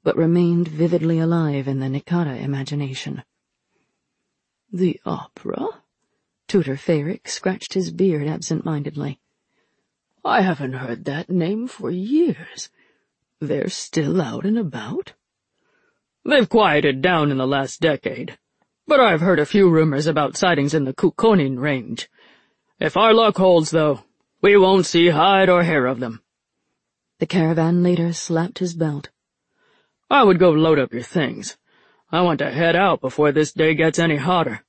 but remained vividly alive in the Nikata imagination. "The opera?" Tutor Feyrick scratched his beard absent-mindedly. "I haven't heard that name for years. They're still out and about?" "They've quieted down in the last decade, but I've heard a few rumors about sightings in the Kukonin range. If our luck holds, though, we won't see hide or hair of them." The caravan leader slapped his belt. "I would go load up your things. I want to head out before this day gets any hotter."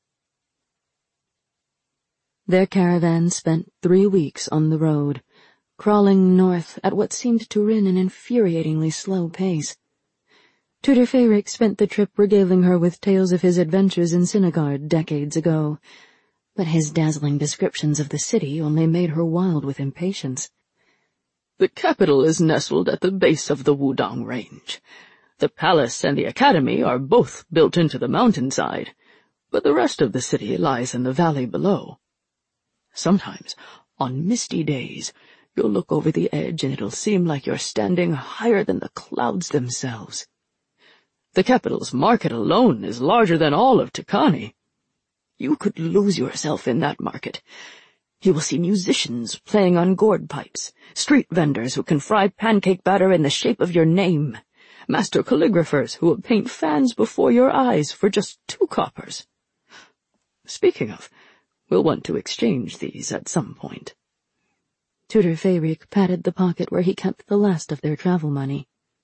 Their caravan spent 3 weeks on the road, crawling north at what seemed to Rin an infuriatingly slow pace. Tutor Feyrick spent the trip regaling her with tales of his adventures in Sinigard decades ago, but his dazzling descriptions of the city only made her wild with impatience. "The capital is nestled at the base of the Wudang Range. The palace and the academy are both built into the mountainside, but the rest of the city lies in the valley below. Sometimes, on misty days, you'll look over the edge and it'll seem like you're standing higher than the clouds themselves. The capital's market alone is larger than all of Tikani. You could lose yourself in that market. You will see musicians playing on gourd pipes, street vendors who can fry pancake batter in the shape of your name, master calligraphers who will paint fans before your eyes for just 2 coppers. Speaking of, we'll want to exchange these at some point." Tutor Feyrick patted the pocket where he kept the last of their travel money.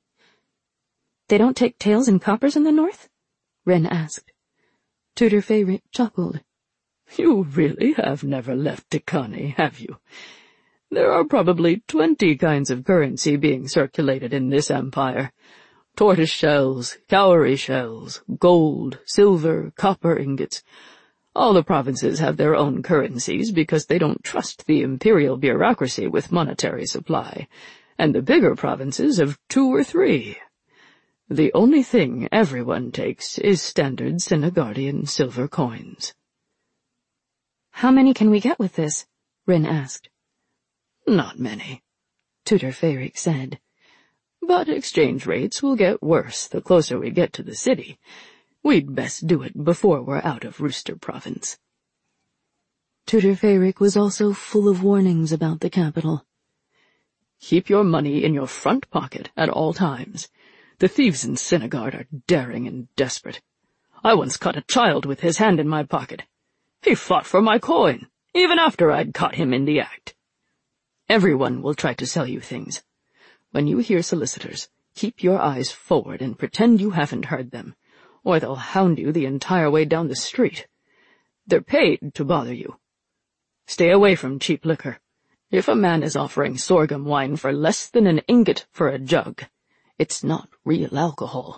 "They don't take taels and coppers in the north?" Rin asked. Tutor Feyrick chuckled. "You really have never left Tikani, have you? There are probably 20 kinds of currency being circulated in this empire. Tortoise shells, cowrie shells, gold, silver, copper ingots. All the provinces have their own currencies because they don't trust the imperial bureaucracy with monetary supply, and the bigger provinces have 2 or 3. The only thing everyone takes is standard Sinigardian silver coins." "How many can we get with this?" Rin asked. "Not many," Tutor Feyrick said. "But exchange rates will get worse the closer we get to the city. We'd best do it before we're out of Rooster Province." Tutor Feyrick was also full of warnings about the capital. "Keep your money in your front pocket at all times. The thieves in Sinigard are daring and desperate. I once caught a child with his hand in my pocket. He fought for my coin, even after I'd caught him in the act. Everyone will try to sell you things. When you hear solicitors, keep your eyes forward and pretend you haven't heard them, or they'll hound you the entire way down the street. They're paid to bother you. Stay away from cheap liquor. If a man is offering sorghum wine for less than an ingot for a jug, it's not real alcohol."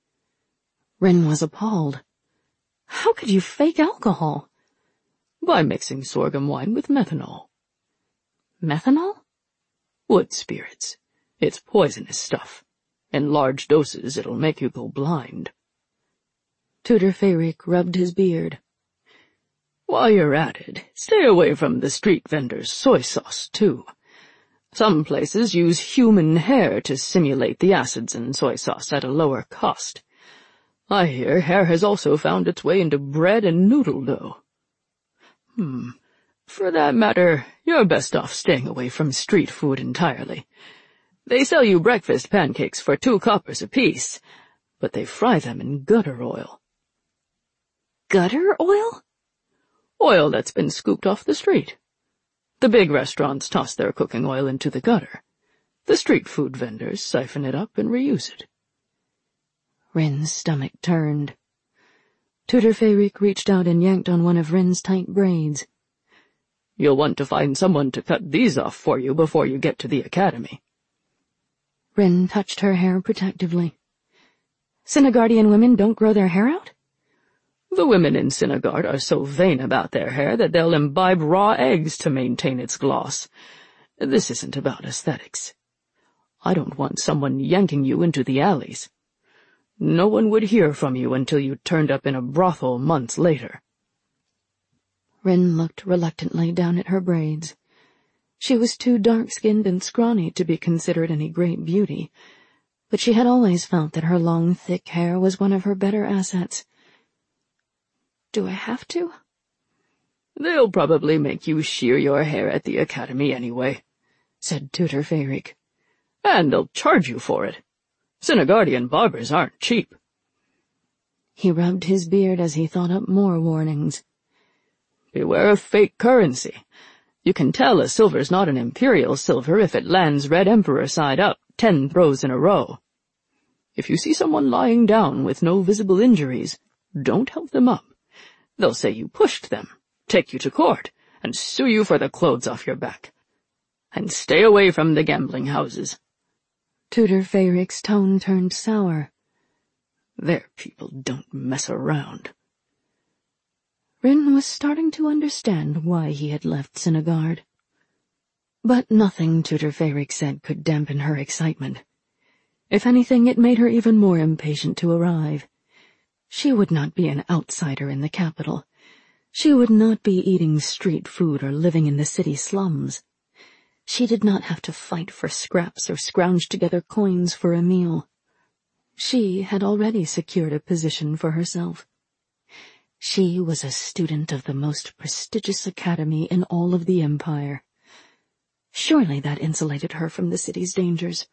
Rin was appalled. "How could you fake alcohol?" "By mixing sorghum wine with methanol." "Methanol?" "Wood spirits. It's poisonous stuff. In large doses it'll make you go blind." Tutor Feyrick rubbed his beard. "While you're at it, stay away from the street vendors' soy sauce, too. Some places use human hair to simulate the acids in soy sauce at a lower cost. I hear hair has also found its way into bread and noodle dough. For that matter, you're best off staying away from street food entirely. They sell you breakfast pancakes for 2 coppers apiece, but they fry them in gutter oil." "Gutter oil?" "Oil that's been scooped off the street. The big restaurants toss their cooking oil into the gutter. The street food vendors siphon it up and reuse it." Rin's stomach turned. Tutor Feyrick reached out and yanked on one of Rin's tight braids. "You'll want to find someone to cut these off for you before you get to the academy." Rin touched her hair protectively. "Sinigardian women don't grow their hair out?" "The women in Sinigard are so vain about their hair that they'll imbibe raw eggs to maintain its gloss. This isn't about aesthetics. I don't want someone yanking you into the alleys. No one would hear from you until you turned up in a brothel months later." Rin looked reluctantly down at her braids. She was too dark-skinned and scrawny to be considered any great beauty, but she had always felt that her long, thick hair was one of her better assets. "Do I have to?" "They'll probably make you shear your hair at the academy anyway," said Tutor Feyreek. "And they'll charge you for it. Synogardian barbers aren't cheap." He rubbed his beard as he thought up more warnings. "Beware of fake currency. You can tell a silver's not an imperial silver if it lands Red Emperor side up 10 throws in a row. If you see someone lying down with no visible injuries, don't help them up. They'll say you pushed them, take you to court, and sue you for the clothes off your back. And stay away from the gambling houses." Tutor Feyreek's tone turned sour. "Their people don't mess around." Rin was starting to understand why he had left Synagard. But nothing Tutor Feyreek said could dampen her excitement. If anything, it made her even more impatient to arrive. She would not be an outsider in the capital. She would not be eating street food or living in the city slums. She did not have to fight for scraps or scrounge together coins for a meal. She had already secured a position for herself. She was a student of the most prestigious academy in all of the Empire. Surely that insulated her from the city's dangers.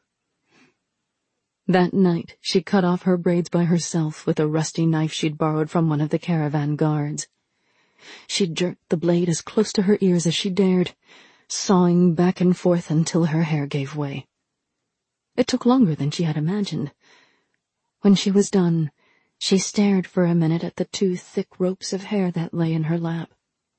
That night, she cut off her braids by herself with a rusty knife she'd borrowed from one of the caravan guards. She jerked the blade as close to her ears as she dared, sawing back and forth until her hair gave way. It took longer than she had imagined. When she was done, she stared for a minute at the 2 thick ropes of hair that lay in her lap.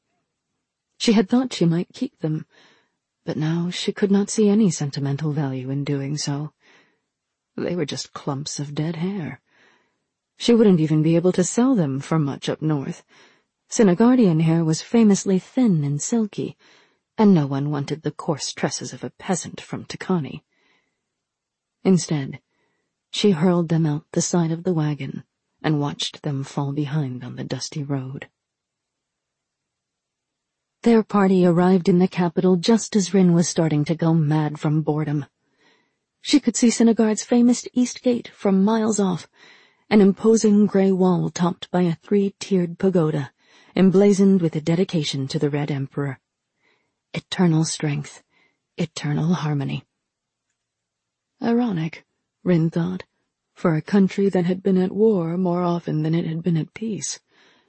She had thought she might keep them, but now she could not see any sentimental value in doing so. They were just clumps of dead hair. She wouldn't even be able to sell them for much up north. Synogardian hair was famously thin and silky, and no one wanted the coarse tresses of a peasant from Tikani. Instead, she hurled them out the side of the wagon and watched them fall behind on the dusty road. Their party arrived in the capital just as Rin was starting to go mad from boredom. She could see Synagard's famous East Gate from miles off, an imposing grey wall topped by a 3-tiered pagoda, emblazoned with a dedication to the Red Emperor. Eternal strength, eternal harmony. Ironic, Rin thought, for a country that had been at war more often than it had been at peace.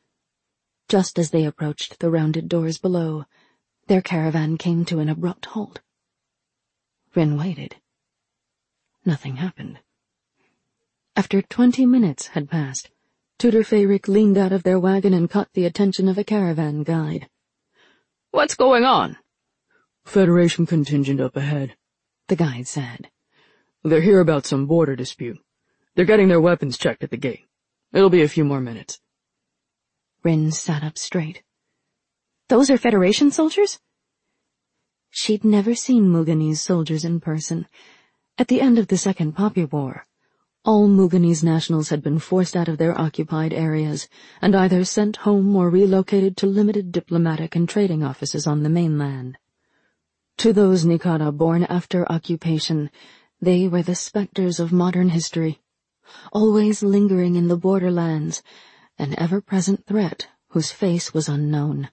Just as they approached the rounded doors below, their caravan came to an abrupt halt. Rin waited. Nothing happened. After 20 minutes had passed, Tutor Feyreek leaned out of their wagon and caught the attention of a caravan guide. "What's going on?" "Federation contingent up ahead," the guide said. "They're here about some border dispute. They're getting their weapons checked at the gate. It'll be a few more minutes." Rin sat up straight. "Those are Federation soldiers?" She'd never seen Mughani's soldiers in person. At the end of the Second Poppy War, all Mughani's nationals had been forced out of their occupied areas and either sent home or relocated to limited diplomatic and trading offices on the mainland. To those Nikara born after occupation, they were the specters of modern history, always lingering in the borderlands, an ever-present threat whose face was unknown.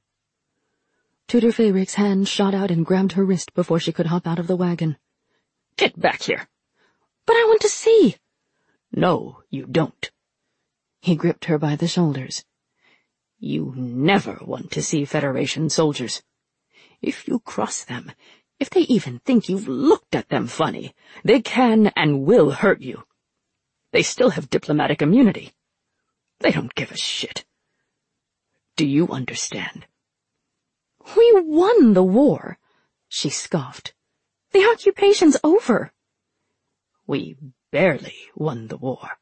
Tutor Feyreek's hand shot out and grabbed her wrist before she could hop out of the wagon. "Get back here." "But I want to see." "No, you don't." He gripped her by the shoulders. "You never want to see Federation soldiers. If you cross them, if they even think you've looked at them funny, they can and will hurt you. They still have diplomatic immunity. They don't give a shit. Do you understand?" "We won the war," she scoffed. "The occupation's over." "We barely won the war."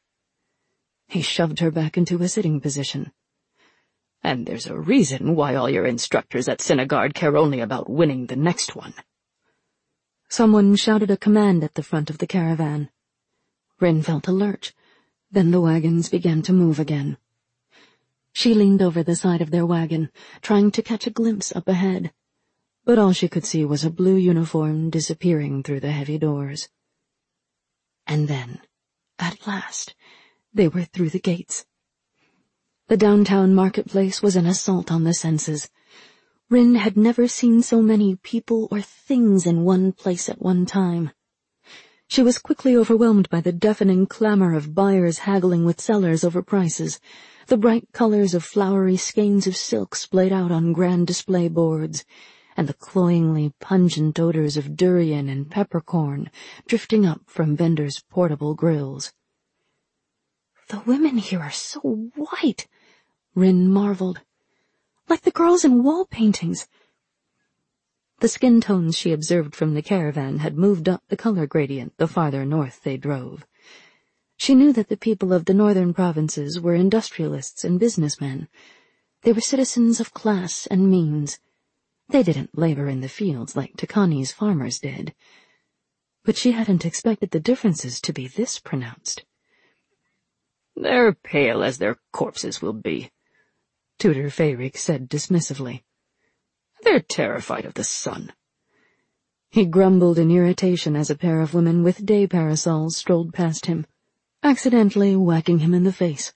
He shoved her back into a sitting position. "And there's a reason why all your instructors at Synagard care only about winning the next one." Someone shouted a command at the front of the caravan. Rin felt a lurch. Then the wagons began to move again. She leaned over the side of their wagon, trying to catch a glimpse up ahead, but all she could see was a blue uniform disappearing through the heavy doors. And then At last, they were through the gates. The downtown marketplace was an assault on the senses. Rin had never seen so many people or things in one place at one time. She was quickly overwhelmed by the deafening clamor of buyers haggling with sellers over prices, the bright colors of flowery skeins of silk splayed out on grand display boards, and the cloyingly pungent odors of durian and peppercorn drifting up from vendors' portable grills. "The women here are so white," Rin marveled. "Like the girls in wall paintings." The skin tones she observed from the caravan had moved up the color gradient the farther north they drove. She knew that the people of the northern provinces were industrialists and businessmen. They were citizens of class and means. They didn't labor in the fields like Takani's farmers did. But she hadn't expected the differences to be this pronounced. "They're pale as their corpses will be," Tutor Feyric said dismissively. "They're terrified of the sun." He grumbled in irritation as a pair of women with day parasols strolled past him, accidentally whacking him in the face.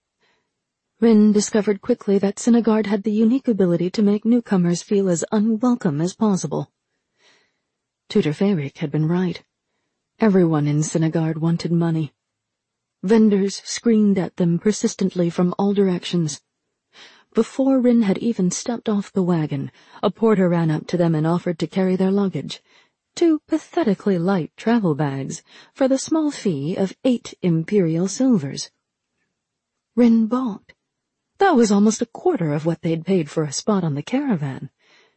Rin discovered quickly that Sinigard had the unique ability to make newcomers feel as unwelcome as possible. Tutor Feyric had been right. Everyone in Sinigard wanted money. Vendors screamed at them persistently from all directions. Before Rin had even stepped off the wagon, a porter ran up to them and offered to carry their luggage, 2 pathetically light travel bags, for the small fee of 8 imperial silvers. Rin balked. That was almost a quarter of what they'd paid for a spot on the caravan.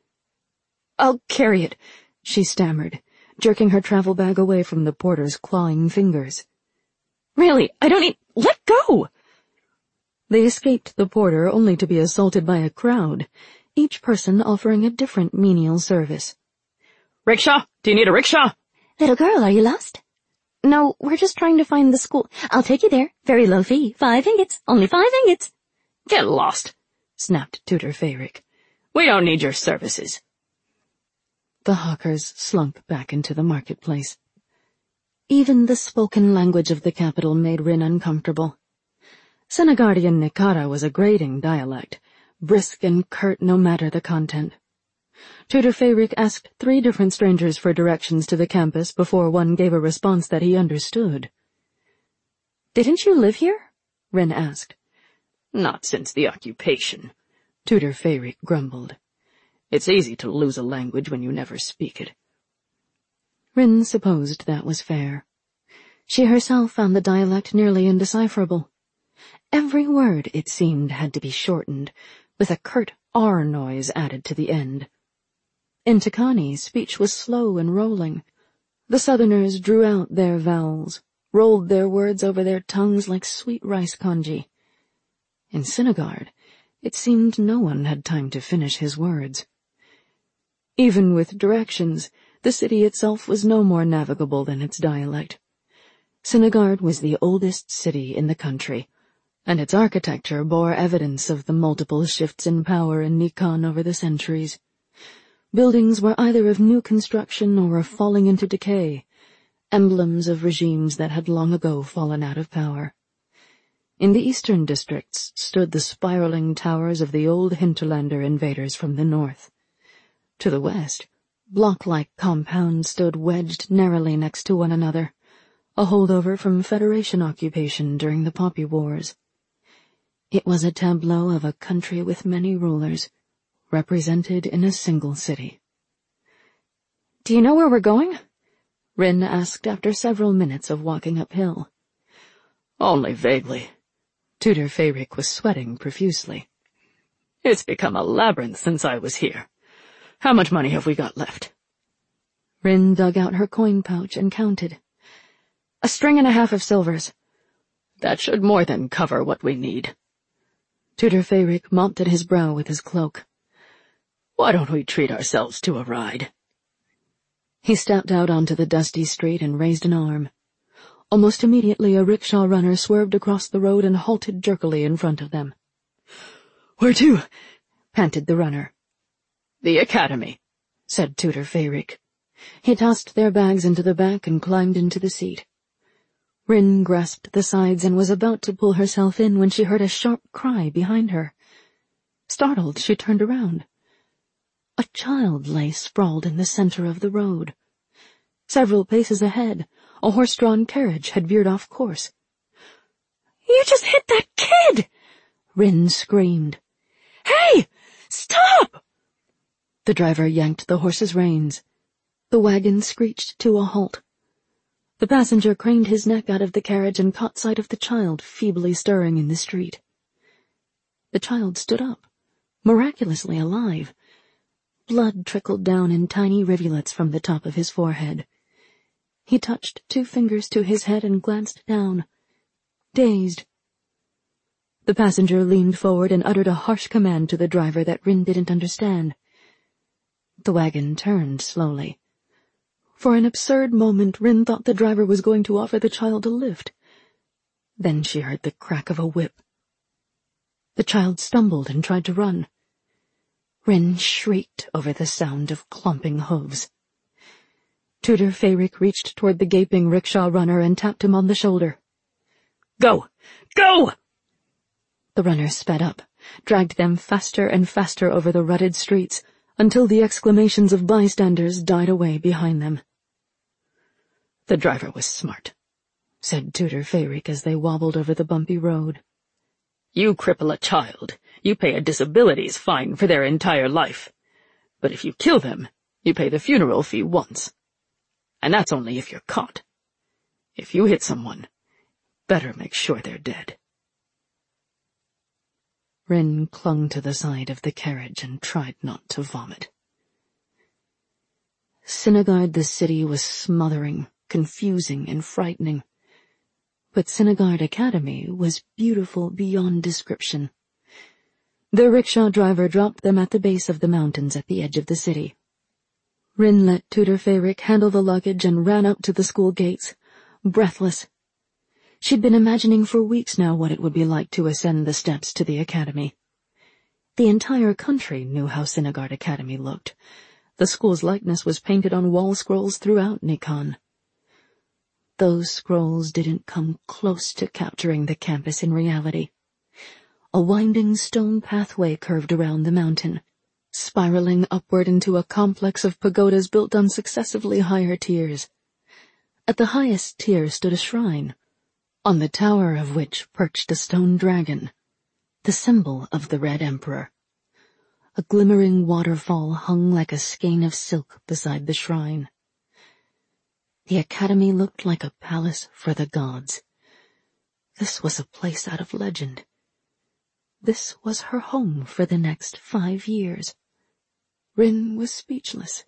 "I'll carry it," she stammered, jerking her travel bag away from the porter's clawing fingers. "Really, I don't need— Let go!" They escaped the porter only to be assaulted by a crowd, each person offering a different menial service. "Rickshaw? Do you need a rickshaw?" "Little girl, are you lost?" "No, we're just trying to find the school." "I'll take you there. Very low fee. 5 ingots. Only 5 ingots. "Get lost," snapped Tutor Feyric. "We don't need your services." The hawkers slunk back into the marketplace. Even the spoken language of the capital made Rin uncomfortable. Sinigardian Nicara was a grating dialect, brisk and curt no matter the content. Tutor Feyric asked 3 different strangers for directions to the campus before one gave a response that he understood. "Didn't you live here?" Rin asked. "Not since the occupation," Tutor Feyric grumbled. "It's easy to lose a language when you never speak it." Rin supposed that was fair. She herself found the dialect nearly indecipherable. Every word, it seemed, had to be shortened, with a curt R noise added to the end. In Takani, speech was slow and rolling. The Southerners drew out their vowels, rolled their words over their tongues like sweet rice congee. In Sinigard, it seemed no one had time to finish his words. Even with directions, the city itself was no more navigable than its dialect. Sinigard was the oldest city in the country, and its architecture bore evidence of the multiple shifts in power in Nikan over the centuries. Buildings were either of new construction or of falling into decay, emblems of regimes that had long ago fallen out of power. In the eastern districts stood the spiraling towers of the old hinterlander invaders from the north. To the west, block-like compounds stood wedged narrowly next to one another, a holdover from Federation occupation during the Poppy Wars. It was a tableau of a country with many rulers, represented in a single city. "Do you know where we're going?" Rin asked after several minutes of walking uphill. "Only vaguely." Tutor Feyric was sweating profusely. "It's become a labyrinth since I was here. How much money have we got left?" Rin dug out her coin pouch and counted. 1.5 strings of silvers. "That should more than cover what we need." Tutor Feyric mopped at his brow with his cloak. "Why don't we treat ourselves to a ride?" He stepped out onto the dusty street and raised an arm. Almost immediately a rickshaw runner swerved across the road and halted jerkily in front of them. "Where to?" panted the runner. "The academy," said Tutor Feyric. He tossed their bags into the back and climbed into the seat. Rin grasped the sides and was about to pull herself in when she heard a sharp cry behind her. Startled, she turned around. A child lay sprawled in the center of the road. Several paces ahead, a horse-drawn carriage had veered off course. "You just hit that kid!" Rin screamed. "Hey! Stop!" The driver yanked the horse's reins. The wagon screeched to a halt. The passenger craned his neck out of the carriage and caught sight of the child feebly stirring in the street. The child stood up, miraculously alive. Blood trickled down in tiny rivulets from the top of his forehead. He touched 2 fingers to his head and glanced down, dazed. The passenger leaned forward and uttered a harsh command to the driver that Rin didn't understand. The wagon turned slowly. For an absurd moment, Rin thought the driver was going to offer the child a lift. Then she heard the crack of a whip. The child stumbled and tried to run. Rin shrieked over the sound of clomping hooves. Tudor Fayrick reached toward the gaping rickshaw runner and tapped him on the shoulder. "Go! Go!" The runner sped up, dragged them faster and faster over the rutted streets, until the exclamations of bystanders died away behind them. "The driver was smart," said Tudor Fayrick as they wobbled over the bumpy road. "You cripple a child, you pay a disabilities fine for their entire life. But if you kill them, you pay the funeral fee once. And that's only if you're caught. If you hit someone, better make sure they're dead." Rin clung to the side of the carriage and tried not to vomit. Sinigard the city was smothering, confusing, and frightening. But Sinigard Academy was beautiful beyond description. The rickshaw driver dropped them at the base of the mountains at the edge of the city. Rin let Tudor Fayrick handle the luggage and ran up to the school gates, breathless. She'd been imagining for weeks now what it would be like to ascend the steps to the academy. The entire country knew how Sinigard Academy looked. The school's likeness was painted on wall scrolls throughout Nikan. Those scrolls didn't come close to capturing the campus in reality. A winding stone pathway curved around the mountain, spiraling upward into a complex of pagodas built on successively higher tiers. At the highest tier stood a shrine, on the tower of which perched a stone dragon, the symbol of the Red Emperor. A glimmering waterfall hung like a skein of silk beside the shrine. The academy looked like a palace for the gods. This was a place out of legend. This was her home for the next 5 years. Rin was speechless.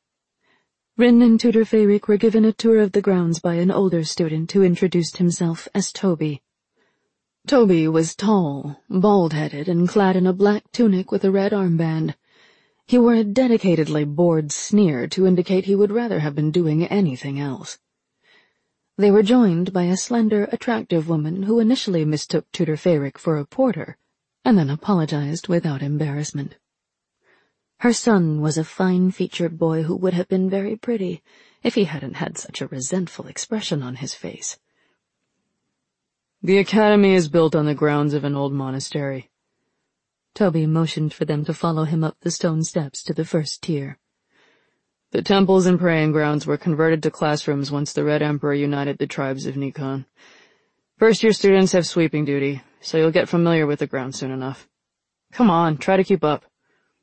Rin and Tudor Fayrick were given a tour of the grounds by an older student who introduced himself as Toby. Toby was tall, bald-headed, and clad in a black tunic with a red armband. He wore a dedicatedly bored sneer to indicate he would rather have been doing anything else. They were joined by a slender, attractive woman who initially mistook Tudor Fayrick for a porter, and then apologized without embarrassment. Her son was a fine-featured boy who would have been very pretty if he hadn't had such a resentful expression on his face. "The academy is built on the grounds of an old monastery." Toby motioned for them to follow him up the stone steps to the first tier. "The temples and praying grounds were converted to classrooms once the Red Emperor united the tribes of Nikan. First-year students have sweeping duty, so you'll get familiar with the ground soon enough. Come on, try to keep up."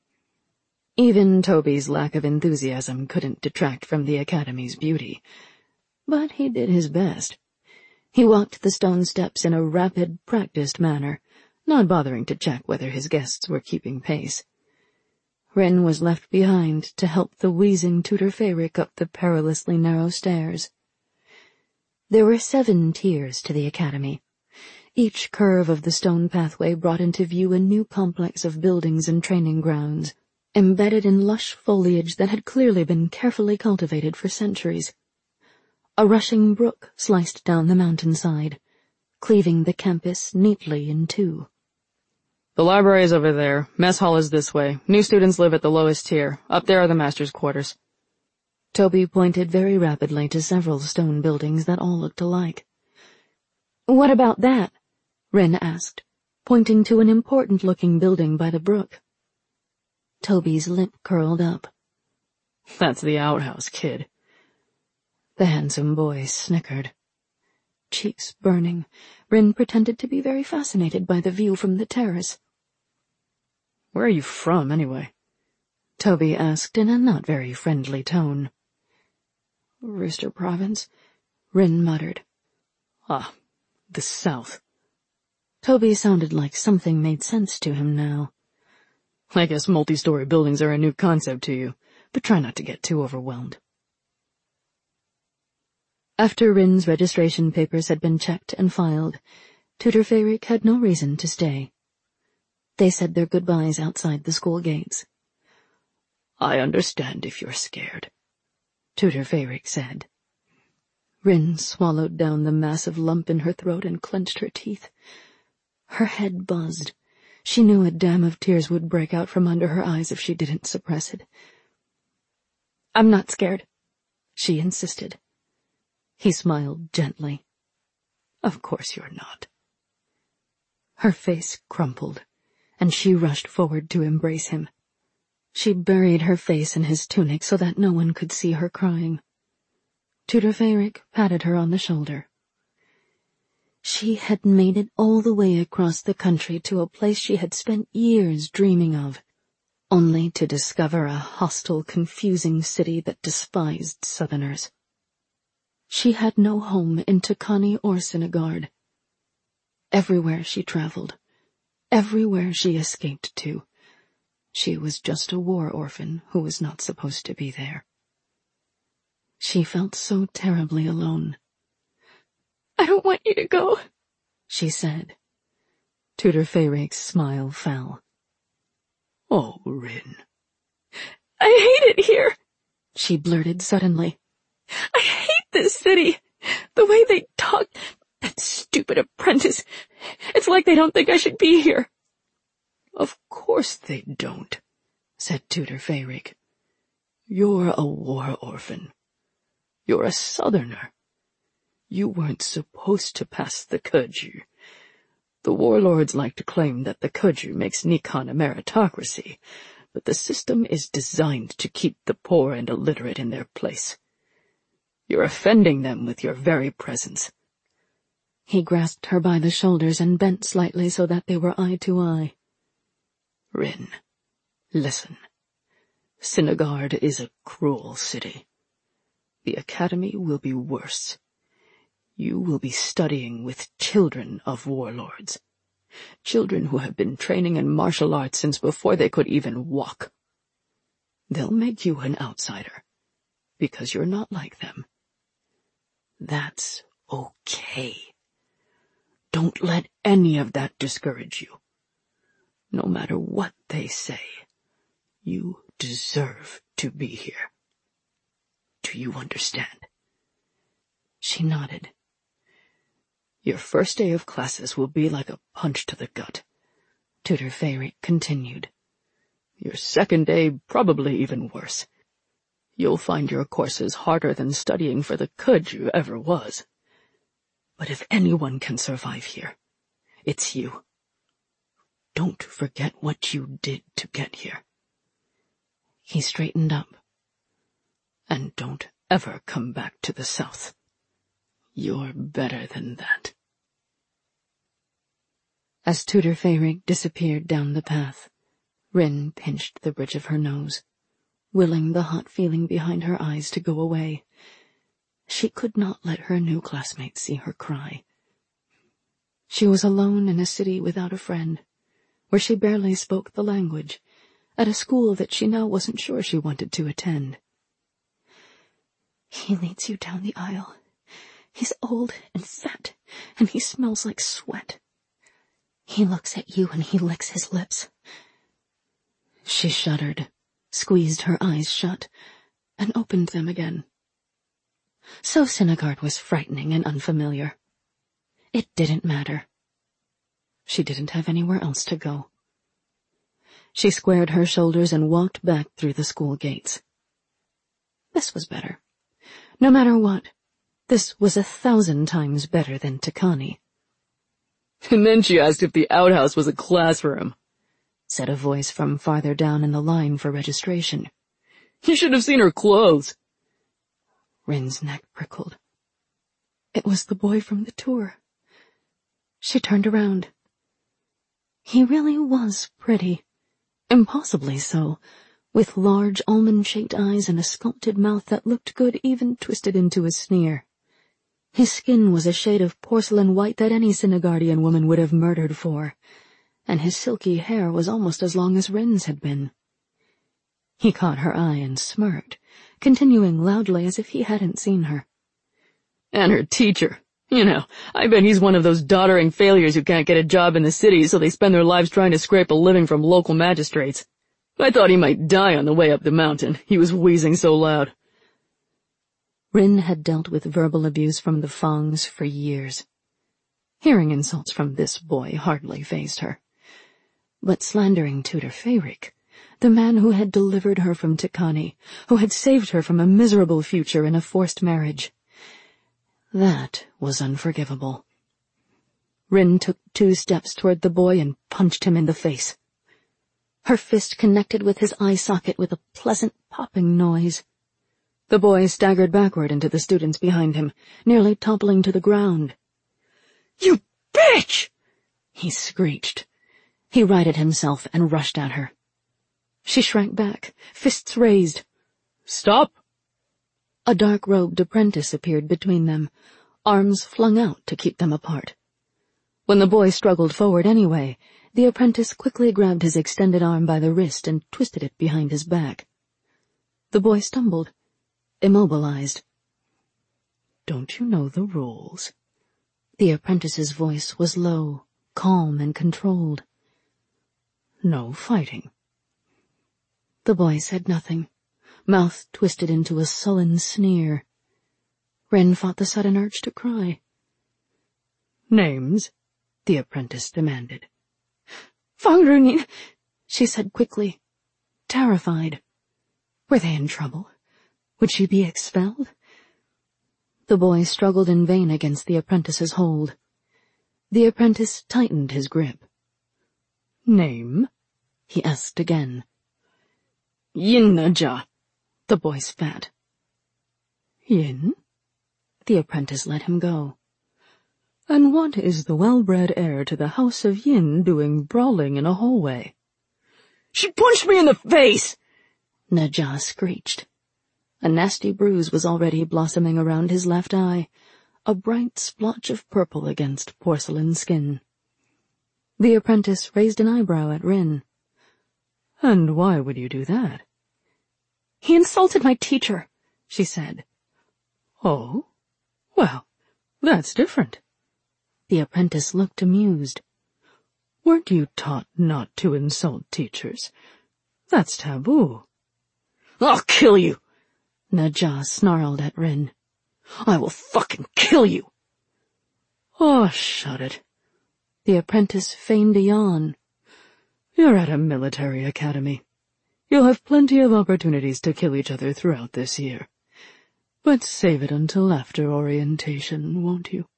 Even Toby's lack of enthusiasm couldn't detract from the academy's beauty, but he did his best. He walked the stone steps in a rapid, practiced manner, not bothering to check whether his guests were keeping pace. Rin was left behind to help the wheezing Tudor Fayrick up the perilously narrow stairs. There were 7 tiers to the academy. Each curve of the stone pathway brought into view a new complex of buildings and training grounds, embedded in lush foliage that had clearly been carefully cultivated for centuries. A rushing brook sliced down the mountainside, cleaving the campus neatly in 2. "The library is over there. Mess hall is this way. New students live at the lowest tier. Up there are the master's quarters." Toby pointed very rapidly to several stone buildings that all looked alike. What about that? Wren asked, pointing to an important-looking building by the brook. Toby's lip curled up. That's the outhouse, kid. The handsome boy snickered. Cheeks burning, Wren pretended to be very fascinated by the view from the terrace. Where are you from, anyway? Toby asked in a not very friendly tone. Rooster Province, Wren muttered. Ah, the South. Toby sounded like something made sense to him now. I guess multi-story buildings are a new concept to you, but try not to get too overwhelmed. After Wren's registration papers had been checked and filed, Tutor Feyrick had no reason to stay. They said their goodbyes outside the school gates. I understand if you're scared, Tutor Feyrick said. Wren swallowed down the massive lump in her throat and clenched her teeth. Her head buzzed. She knew a dam of tears would break out from under her eyes if she didn't suppress it. I'm not scared, she insisted. He smiled gently. Of course you're not. Her face crumpled, and she rushed forward to embrace him. She buried her face in his tunic so that no one could see her crying. Tutor Feyrick patted her on the shoulder. She had made it all the way across the country to a place she had spent years dreaming of, only to discover a hostile, confusing city that despised Southerners. She had no home in Takani or Sinigard. Everywhere she traveled, everywhere she escaped to, she was just a war orphan who was not supposed to be there. She felt so terribly alone. I don't want you to go, she said. Tutor Feyrick's smile fell. Oh, Wren. I hate it here, she blurted suddenly. I hate this city. The way they talk, that stupid apprentice. It's like they don't think I should be here. Of course they don't, said Tutor Feyrick. You're a war orphan. You're a Southerner. You weren't supposed to pass the Kudju. The warlords like to claim that the Kudju makes Nikan a meritocracy, but the system is designed to keep the poor and illiterate in their place. You're offending them with your very presence. He grasped her by the shoulders and bent slightly so that they were eye to eye. Wren, listen. Sinigard is a cruel city. The academy will be worse. You will be studying with children of warlords. Children who have been training in martial arts since before they could even walk. They'll make you an outsider, because you're not like them. That's okay. Don't let any of that discourage you. No matter what they say, you deserve to be here. Do you understand? She nodded. Your first day of classes will be like a punch to the gut, Tutor Feyrick continued. Your second day probably even worse. You'll find your courses harder than studying for the Kudju ever was. But if anyone can survive here, it's you. Don't forget what you did to get here. He straightened up. And don't ever come back to the South. You're better than that. As Tutor Feyrick disappeared down the path, Wren pinched the bridge of her nose, willing the hot feeling behind her eyes to go away. She could not let her new classmates see her cry. She was alone in a city without a friend, where she barely spoke the language, at a school that she now wasn't sure she wanted to attend. He leads you down the aisle. He's old and fat, and he smells like sweat. He looks at you and he licks his lips. She shuddered, squeezed her eyes shut, and opened them again. So Sinigard was frightening and unfamiliar. It didn't matter. She didn't have anywhere else to go. She squared her shoulders and walked back through the school gates. This was better. No matter what, this was 1,000 times better than Takani. And then she asked if the outhouse was a classroom," said a voice from farther down in the line for registration. "You should have seen her clothes." Rin's neck prickled. It was the boy from the tour. She turned around. He really was pretty, impossibly so, with large almond-shaped eyes and a sculpted mouth that looked good even twisted into a sneer. His skin was a shade of porcelain white that any Synigardian woman would have murdered for, and his silky hair was almost as long as Rin's had been. He caught her eye and smirked, continuing loudly as if he hadn't seen her. "And her teacher. You know, I bet he's one of those doddering failures who can't get a job in the city, so they spend their lives trying to scrape a living from local magistrates. I thought he might die on the way up the mountain. He was wheezing so loud." Rin had dealt with verbal abuse from the Fangs for years. Hearing insults from this boy hardly fazed her. But slandering Tutor Feyric, the man who had delivered her from Tikani, who had saved her from a miserable future in a forced marriage, that was unforgivable. Rin took 2 steps toward the boy and punched him in the face. Her fist connected with his eye socket with a pleasant popping noise. The boy staggered backward into the students behind him, nearly toppling to the ground. "You bitch!" he screeched. He righted himself and rushed at her. She shrank back, fists raised. "Stop!" A dark-robed apprentice appeared between them, arms flung out to keep them apart. When the boy struggled forward anyway, the apprentice quickly grabbed his extended arm by the wrist and twisted it behind his back. The boy stumbled, immobilized. "Don't you know the rules?" The apprentice's voice was low, calm, and controlled. "No fighting." The boy said nothing, mouth twisted into a sullen sneer. Rin fought the sudden urge to cry. "Names?" the apprentice demanded. "Fangrunin," she said quickly, terrified. Were they in trouble? Would she be expelled? The boy struggled in vain against the apprentice's hold. The apprentice tightened his grip. "Name?" he asked again. "Yin Naja," the boy spat. "Yin?" The apprentice let him go. "And what is the well-bred heir to the House of Yin doing brawling in a hallway?" "She punched me in the face!" Naja screeched. A nasty bruise was already blossoming around his left eye, a bright splotch of purple against porcelain skin. The apprentice raised an eyebrow at Rin. "And why would you do that?" "He insulted my teacher," she said. "Oh? Well, that's different." The apprentice looked amused. "Weren't you taught not to insult teachers? That's taboo." "I'll kill you!" Naja snarled at Rin. "I will fucking kill you!" "Oh, shut it." The apprentice feigned a yawn. "You're at a military academy. You'll have plenty of opportunities to kill each other throughout this year. But save it until after orientation, won't you?"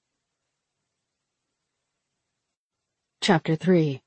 Chapter 3.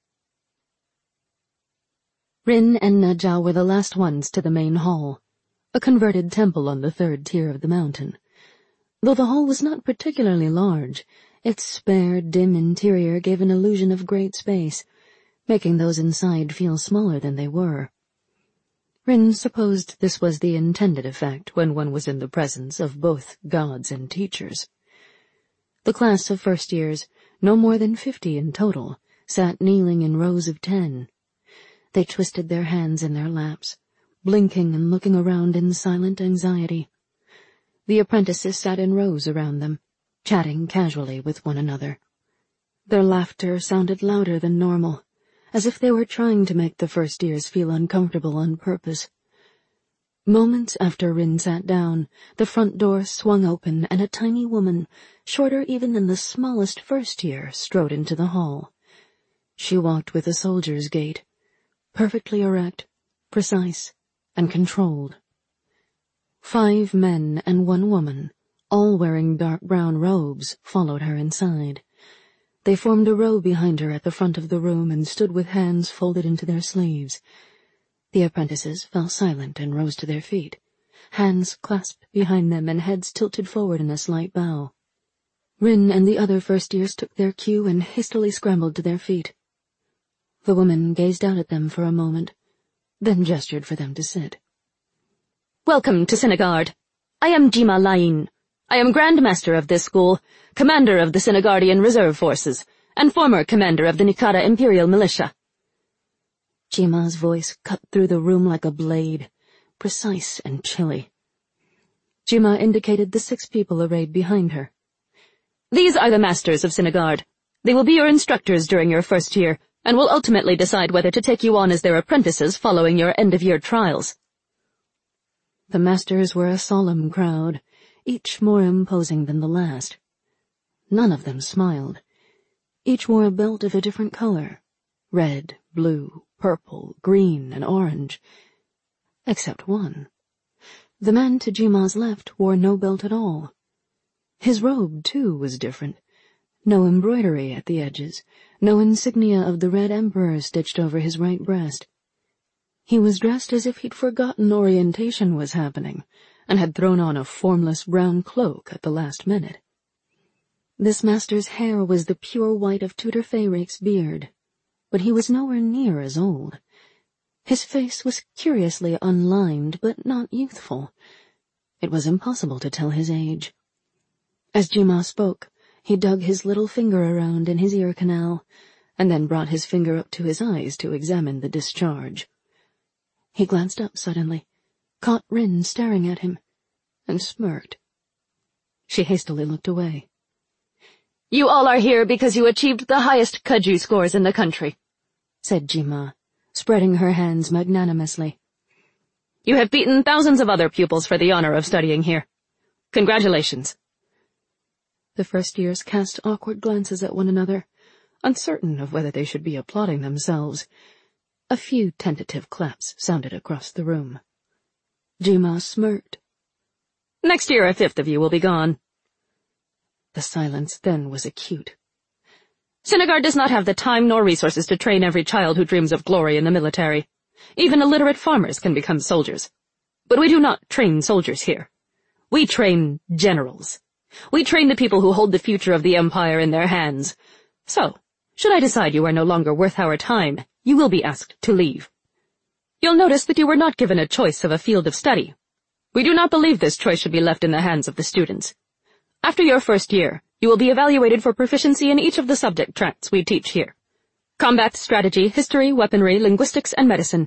Rin and Naja were the last ones to the main hall, a converted temple on the 3rd tier of the mountain. Though the hall was not particularly large, its spare, dim interior gave an illusion of great space, making those inside feel smaller than they were. Rin supposed this was the intended effect when one was in the presence of both gods and teachers. The class of first years, no more than 50 in total, sat kneeling in rows of 10. They twisted their hands in their laps, blinking and looking around in silent anxiety. The apprentices sat in rows around them, chatting casually with one another. Their laughter sounded louder than normal, as if they were trying to make the first years feel uncomfortable on purpose. Moments after Rin sat down, the front door swung open and a tiny woman, shorter even than the smallest first year, strode into the hall. She walked with a soldier's gait, perfectly erect, precise, and controlled. 5 men and 1 woman, all wearing dark brown robes, followed her inside. They formed a row behind her at the front of the room and stood with hands folded into their sleeves. The apprentices fell silent and rose to their feet, hands clasped behind them and heads tilted forward in a slight bow. Rin and the other first-years took their cue and hastily scrambled to their feet. The woman gazed out at them for a moment, then gestured for them to sit. Welcome to Cinegard. I am Jima Lain. I am Grand Master of this school, commander of the Cinegardian Reserve Forces, and former commander of the Nikata Imperial Militia. Jima's voice cut through the room like a blade, precise and chilly. Jima indicated the 6 people arrayed behind her. These are the masters of Cinegard. They will be your instructors during your first year, and will ultimately decide whether to take you on as their apprentices following your end-of-year trials. The masters were a solemn crowd, each more imposing than the last. None of them smiled. Each wore a belt of a different color, red, blue, purple, green, and orange. Except one. The man to Jima's left wore no belt at all. His robe, too, was different. No embroidery at the edges, no insignia of the Red Emperor stitched over his right breast. He was dressed as if he'd forgotten orientation was happening, and had thrown on a formless brown cloak at the last minute. This master's hair was the pure white of Tutor Feyrick's beard, but he was nowhere near as old. His face was curiously unlined, but not youthful. It was impossible to tell his age. As Jima spoke, he dug his little finger around in his ear canal, and then brought his finger up to his eyes to examine the discharge. He glanced up suddenly, caught Rin staring at him, and smirked. She hastily looked away. You all are here because you achieved the highest Kaju scores in the country, said Jima, spreading her hands magnanimously. You have beaten thousands of other pupils for the honor of studying here. Congratulations. The first-years cast awkward glances at one another, uncertain of whether they should be applauding themselves. A few tentative claps sounded across the room. Jima smirked. Next year, 1/5 of you will be gone. The silence then was acute. Cinegard does not have the time nor resources to train every child who dreams of glory in the military. Even illiterate farmers can become soldiers. But we do not train soldiers here. We train generals. We train the people who hold the future of the Empire in their hands. So, should I decide you are no longer worth our time, you will be asked to leave. You'll notice that you were not given a choice of a field of study. We do not believe this choice should be left in the hands of the students. After your first year, you will be evaluated for proficiency in each of the subject tracks we teach here. Combat, strategy, history, weaponry, linguistics, and medicine.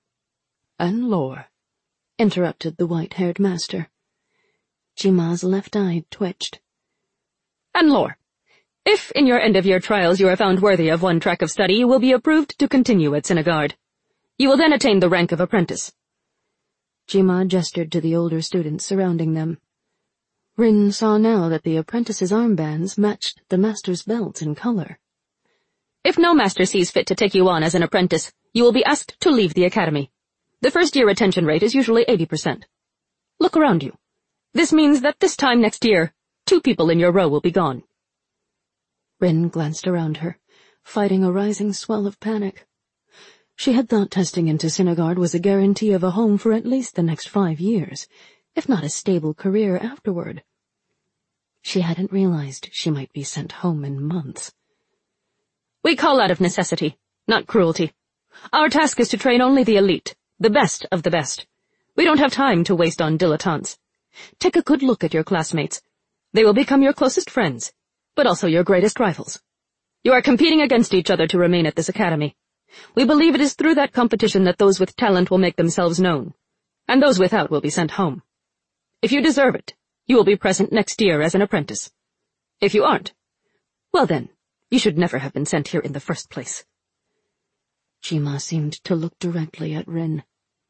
And lore, interrupted the white-haired master. Jima's left eye twitched. And lore. If, in your end-of-year trials, you are found worthy of one track of study, you will be approved to continue at Cinegard. You will then attain the rank of apprentice. Jima gestured to the older students surrounding them. Rin saw now that the apprentices' armbands matched the master's belts in color. If no master sees fit to take you on as an apprentice, you will be asked to leave the academy. The first-year retention rate is usually 80%. Look around you. This means that this time next year, 2 people in your row will be gone. Rin glanced around her, fighting a rising swell of panic. She had thought testing into Cinegard was a guarantee of a home for at least the next 5 years, if not a stable career afterward. She hadn't realized she might be sent home in months. We call out of necessity, not cruelty. Our task is to train only the elite, the best of the best. We don't have time to waste on dilettantes. Take a good look at your classmates. They will become your closest friends, but also your greatest rivals. You are competing against each other to remain at this academy. We believe it is through that competition that those with talent will make themselves known, and those without will be sent home. If you deserve it, you will be present next year as an apprentice. If you aren't, well then, you should never have been sent here in the first place. Jima seemed to look directly at Rin.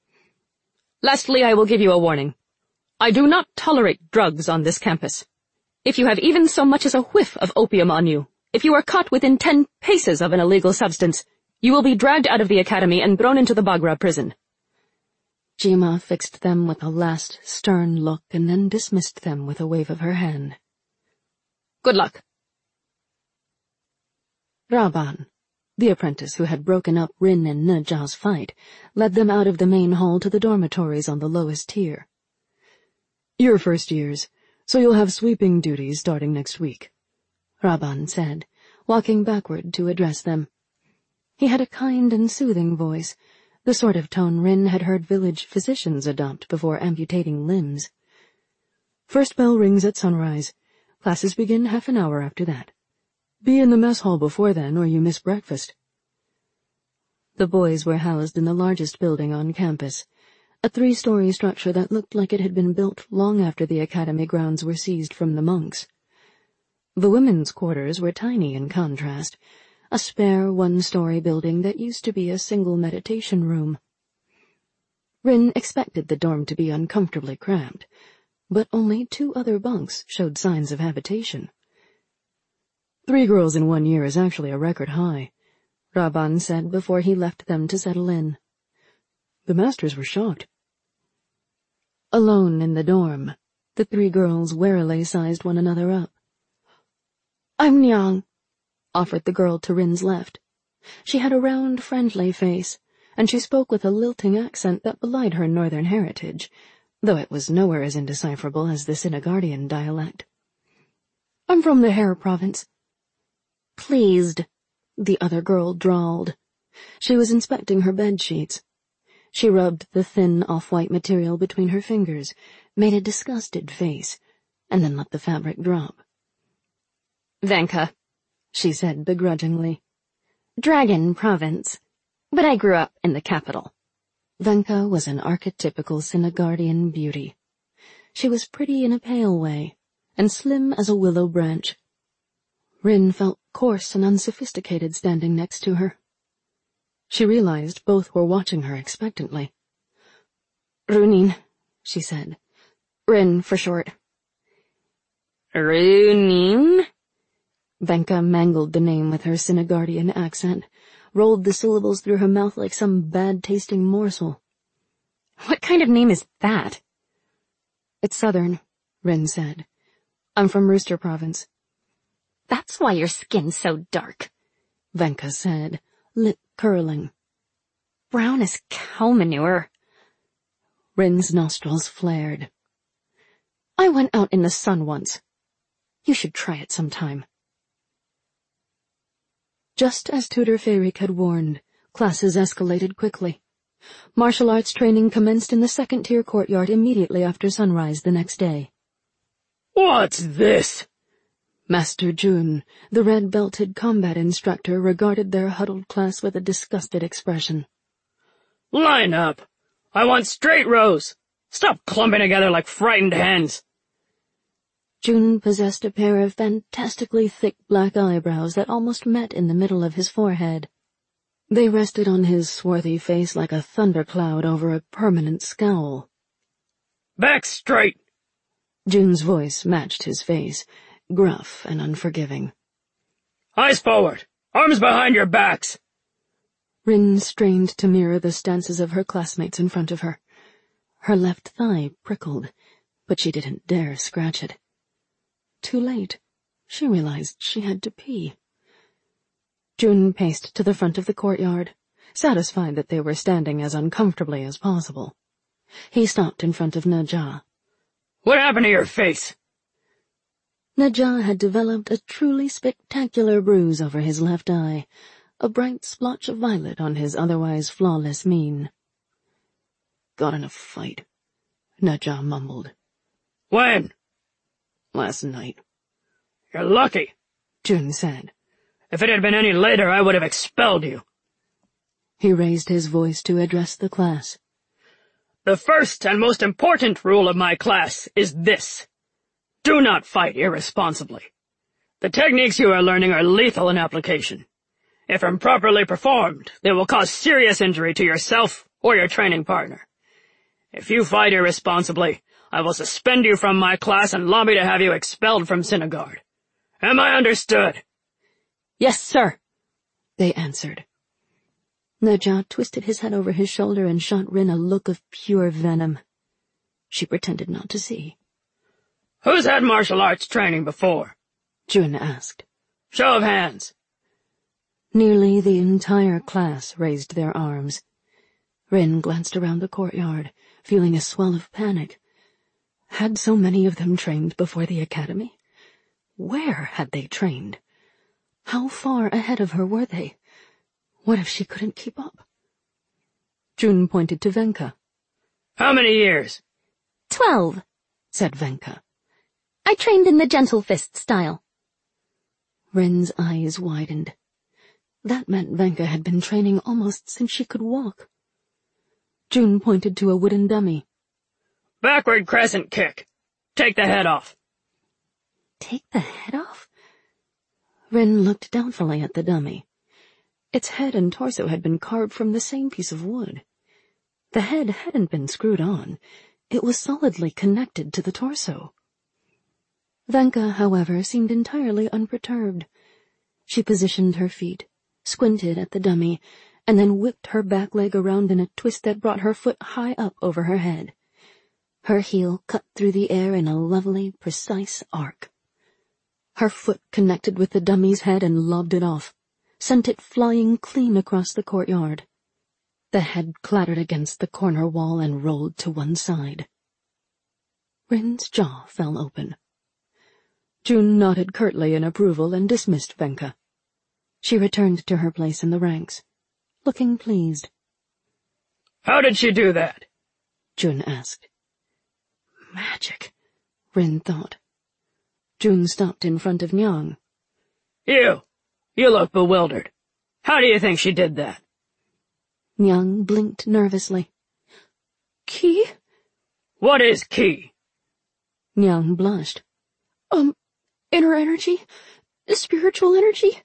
Lastly, I will give you a warning. I do not tolerate drugs on this campus. If you have even so much as a whiff of opium on you, if you are caught within 10 paces of an illegal substance, you will be dragged out of the academy and thrown into the Baghra prison. Jima fixed them with a last stern look and then dismissed them with a wave of her hand. Good luck. Raban, the apprentice who had broken up Rin and Ne-Zha's fight, led them out of the main hall to the dormitories on the lowest tier. "You're first years, so you'll have sweeping duties starting next week," Raban said, walking backward to address them. He had a kind and soothing voice, the sort of tone Rin had heard village physicians adopt before amputating limbs. "First bell rings at sunrise. Classes begin half an hour after that. Be in the mess hall before then, or you miss breakfast." The boys were housed in the largest building on campus, a 3-story structure that looked like it had been built long after the academy grounds were seized from the monks. The women's quarters were tiny in contrast, a spare 1-story building that used to be a single meditation room. Rin expected the dorm to be uncomfortably cramped, but only 2 other bunks showed signs of habitation. 3 girls in 1 year is actually a record high, Raban said before he left them to settle in. The masters were shocked. Alone in the dorm, the 3 girls warily sized one another up. "I'm Nyang," offered the girl to Rin's left. She had a round, friendly face, and she spoke with a lilting accent that belied her northern heritage, though it was nowhere as indecipherable as the Synagardian dialect. "I'm from the Hair province." "Pleased," the other girl drawled. She was inspecting her bed sheets. She rubbed the thin off-white material between her fingers, made a disgusted face, and then let the fabric drop. "Venka," she said begrudgingly. "Dragon province, but I grew up in the capital." Venka was an archetypical Synagardian beauty. She was pretty in a pale way, and slim as a willow branch. Rin felt coarse and unsophisticated standing next to her. She realized both were watching her expectantly. "Runin," she said. "Rin for short." "Runin?" Venka mangled the name with her Synagardian accent, rolled the syllables through her mouth like some bad-tasting morsel. "What kind of name is that?" "It's southern," Rin said. "I'm from Rooster Province." "That's why your skin's so dark," Venka said, lip curling. "Brown as cow manure." Rin's nostrils flared. "I went out in the sun once. You should try it sometime." Just as Tutor Feyrick had warned, classes escalated quickly. Martial arts training commenced in the 2nd-tier courtyard immediately after sunrise the next day. "What's this?" Master Jun, the red-belted combat instructor, regarded their huddled class with a disgusted expression. "Line up! I want straight rows! Stop clumping together like frightened hens!" Jun possessed a pair of fantastically thick black eyebrows that almost met in the middle of his forehead. They rested on his swarthy face like a thundercloud over a permanent scowl. "Back straight!" Jun's voice matched his face, gruff and unforgiving. "Eyes forward! Arms behind your backs!" Rin strained to mirror the stances of her classmates in front of her. Her left thigh prickled, but she didn't dare scratch it. Too late. She realized she had to pee. Jun paced to the front of the courtyard, satisfied that they were standing as uncomfortably as possible. He stopped in front of Ne-Zha. "What happened to your face?" Ne-Zha had developed a truly spectacular bruise over his left eye, a bright splotch of violet on his otherwise flawless mien. "Got in a fight," Ne-Zha mumbled. "When?" "Last night." "You're lucky," Jun said. "If it had been any later, I would have expelled you." He raised his voice to address the class. "The first and most important rule of my class is this. Do not fight irresponsibly. The techniques you are learning are lethal in application. If improperly performed, they will cause serious injury to yourself or your training partner. If you fight irresponsibly, I will suspend you from my class and lobby to have you expelled from Synagard. Am I understood?" "Yes, sir," they answered. Ne-Zha twisted his head over his shoulder and shot Rin a look of pure venom. She pretended not to see. "Who's had martial arts training before?" Jun asked. "Show of hands." Nearly the entire class raised their arms. Rin glanced around the courtyard, feeling a swell of panic. Had so many of them trained before the academy? Where had they trained? How far ahead of her were they? What if she couldn't keep up? June pointed to Venka. How many years? 12, said Venka. I trained in the gentle fist style. Rin's eyes widened. That meant Venka had been training almost since she could walk. June pointed to a wooden dummy. Backward crescent kick. Take the head off. Take the head off? Rin looked doubtfully at the dummy. Its head and torso had been carved from the same piece of wood. The head hadn't been screwed on. It was solidly connected to the torso. Venka, however, seemed entirely unperturbed. She positioned her feet, squinted at the dummy, and then whipped her back leg around in a twist that brought her foot high up over her head. Her heel cut through the air in a lovely, precise arc. Her foot connected with the dummy's head and lobbed it off, sent it flying clean across the courtyard. The head clattered against the corner wall and rolled to one side. Rin's jaw fell open. June nodded curtly in approval and dismissed Venka. She returned to her place in the ranks, looking pleased. How did she do that? June asked. Magic, Rin thought. June stopped in front of Nyang. You look bewildered. How do you think she did that? Nyang blinked nervously. Ki? What is ki? Nyang blushed. Inner energy? Spiritual energy?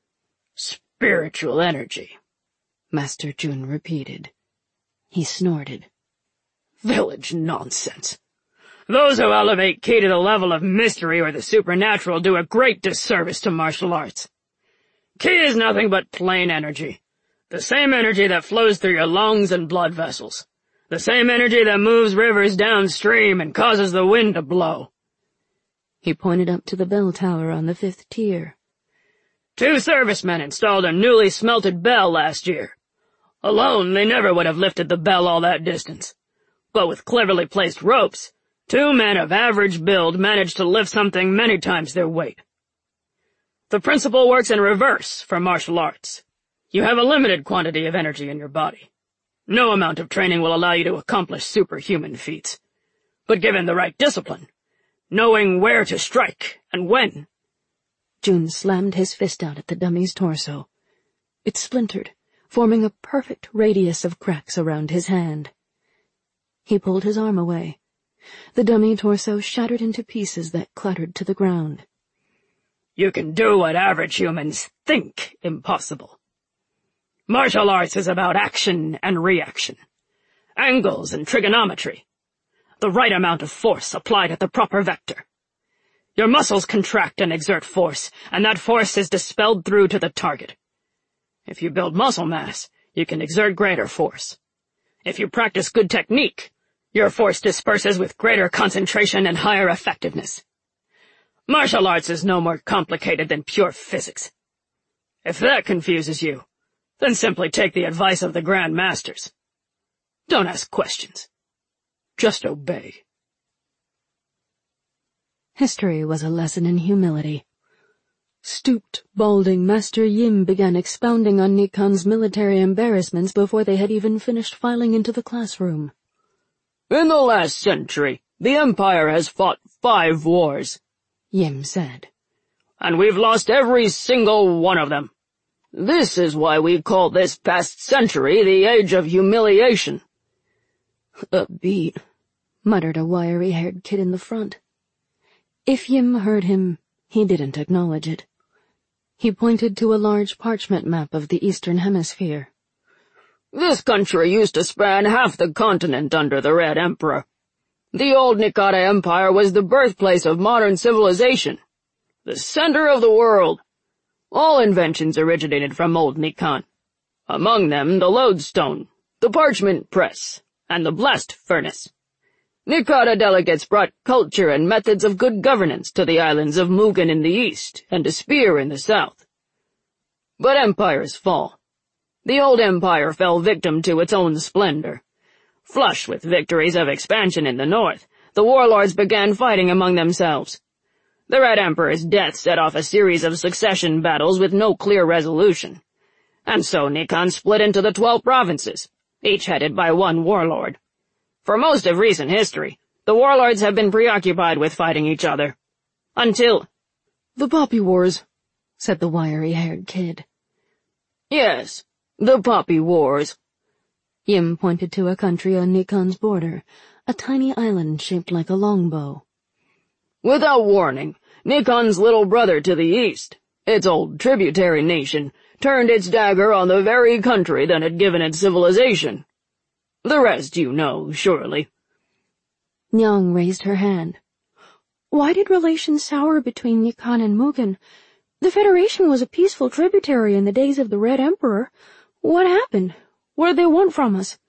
Spiritual energy, Master June repeated. He snorted. Village nonsense. Those who elevate ki to the level of mystery or the supernatural do a great disservice to martial arts. Ki is nothing but plain energy. The same energy that flows through your lungs and blood vessels. The same energy that moves rivers downstream and causes the wind to blow. He pointed up to the bell tower on the 5th tier. 2 servicemen installed a newly smelted bell last year. Alone, they never would have lifted the bell all that distance. But with cleverly placed ropes, 2 men of average build managed to lift something many times their weight. The principle works in reverse for martial arts. You have a limited quantity of energy in your body. No amount of training will allow you to accomplish superhuman feats. But given the right discipline, knowing where to strike and when. June slammed his fist out at the dummy's torso. It splintered, forming a perfect radius of cracks around his hand. He pulled his arm away. The dummy torso shattered into pieces that clattered to the ground. You can do what average humans think impossible. Martial arts is about action and reaction, angles and trigonometry, the right amount of force applied at the proper vector. Your muscles contract and exert force, and that force is dispelled through to the target. If you build muscle mass, you can exert greater force. If you practice good technique, your force disperses with greater concentration and higher effectiveness. Martial arts is no more complicated than pure physics. If that confuses you, then simply take the advice of the Grand Masters. Don't ask questions. Just obey. History was a lesson in humility. Stooped, balding Master Yim began expounding on Nikan's military embarrassments before they had even finished filing into the classroom. In the last century, the Empire has fought 5 wars, Yim said. And we've lost every single one of them. This is why we call this past century the Age of Humiliation. A beat, muttered a wiry-haired kid in the front. If Yim heard him, he didn't acknowledge it. He pointed to a large parchment map of the Eastern Hemisphere. This country used to span half the continent under the Red Emperor. The old Nikata Empire was the birthplace of modern civilization, the center of the world. All inventions originated from old Nikan. Among them the lodestone, the parchment press, and the blast furnace. Nikata delegates brought culture and methods of good governance to the islands of Mugen in the east and to Spear in the south. But empires fall. The old empire fell victim to its own splendor. Flush with victories of expansion in the north, the warlords began fighting among themselves. The Red Emperor's death set off a series of succession battles with no clear resolution. And so Nikon split into the 12 provinces, each headed by one warlord. For most of recent history, the warlords have been preoccupied with fighting each other. Until— "The Poppy Wars," said the wiry-haired kid. "Yes, the Poppy Wars." Yim pointed to a country on Nikon's border, a tiny island shaped like a longbow. "Without warning, Nikon's little brother to the east, its old tributary nation, turned its dagger on the very country that had given it civilization. The rest you know, surely." Nyang raised her hand. "Why did relations sour between Nikon and Mugen? The Federation was a peaceful tributary in the days of the Red Emperor. What happened? What did they want from us?"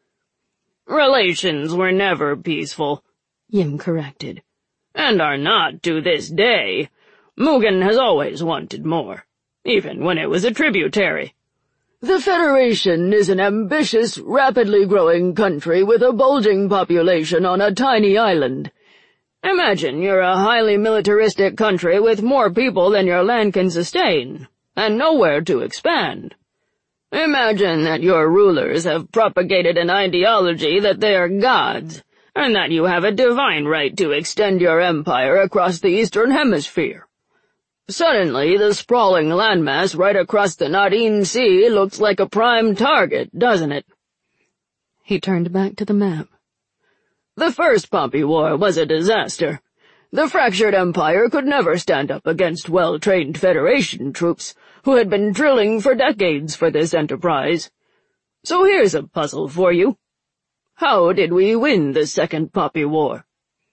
"Relations were never peaceful," Yim corrected. "And are not to this day. Mugen has always wanted more, even when it was a tributary. The Federation is an ambitious, rapidly growing country with a bulging population on a tiny island. Imagine you're a highly militaristic country with more people than your land can sustain, and nowhere to expand. Imagine that your rulers have propagated an ideology that they are gods, and that you have a divine right to extend your empire across the Eastern Hemisphere. Suddenly, the sprawling landmass right across the Nadine Sea looks like a prime target, doesn't it?" He turned back to the map. "The First Poppy War was a disaster. The fractured empire could never stand up against well-trained Federation troops, who had been drilling for decades for this enterprise. So here's a puzzle for you. How did we win the Second Poppy War?"